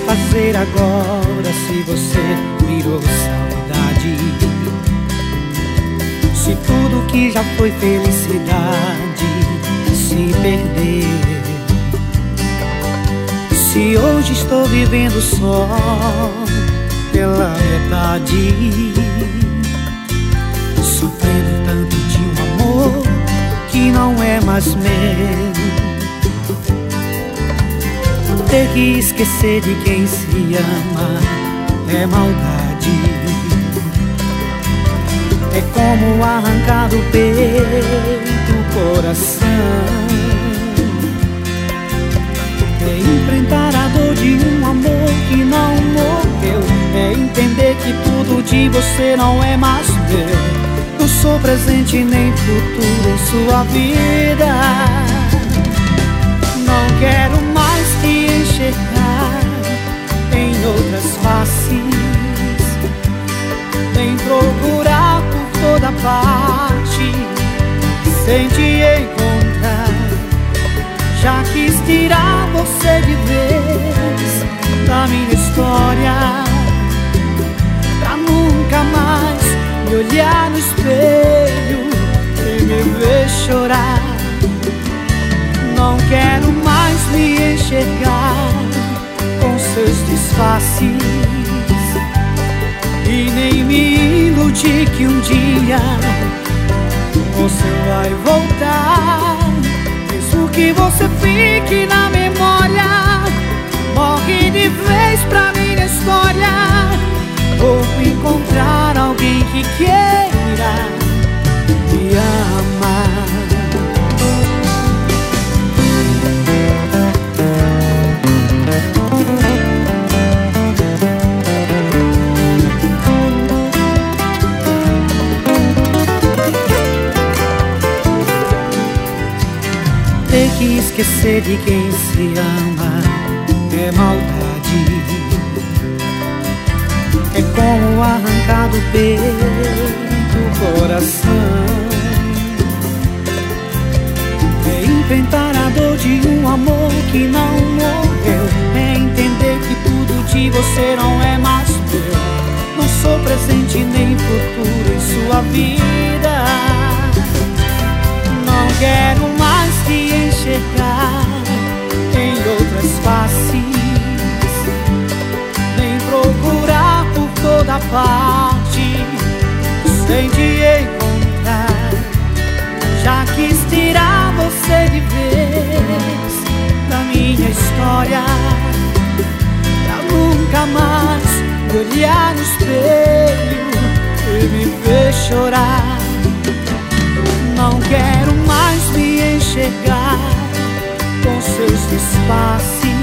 fazer agora se você virou saudade? Se tudo que já foi felicidade se perder, se hoje estou vivendo só pela metade, sofrendo tanto de um amor que não é mais meu, ter que esquecer de quem se ama é maldade. É como arrancar do peito o coração, é enfrentar a dor de um amor que não morreu, é entender que tudo de você não é mais meu. Não sou presente nem futuro em sua vida. Não quero mais te enxergar em outras faces, nem procurar por toda parte sem te encontrar. Já quis tirar você de vez da minha história, pra nunca mais me olhar no espelho e me ver chorar. Não quero mais me enxergar com seus disfarces e nem me iludir que um dia você vai voltar. Mesmo que você fique na memória, morre de vez pra minha história. Vou encontrar alguém que queira me amar. Ter que esquecer de quem se ama é maldade. É como arrancar do peito o coração, é enfrentar a dor de um amor que não morreu, é entender que tudo de você não é mais meu. Não sou presente nem futuro em sua vida. Não quero mais te enxergar em outras faces, nem procurar por toda parte sem te encontrar. Já quis tirar você de vez da minha história, pra nunca mais me olhar no espelho e me ver chorar. Não quero mais me enxergar com seus disfarces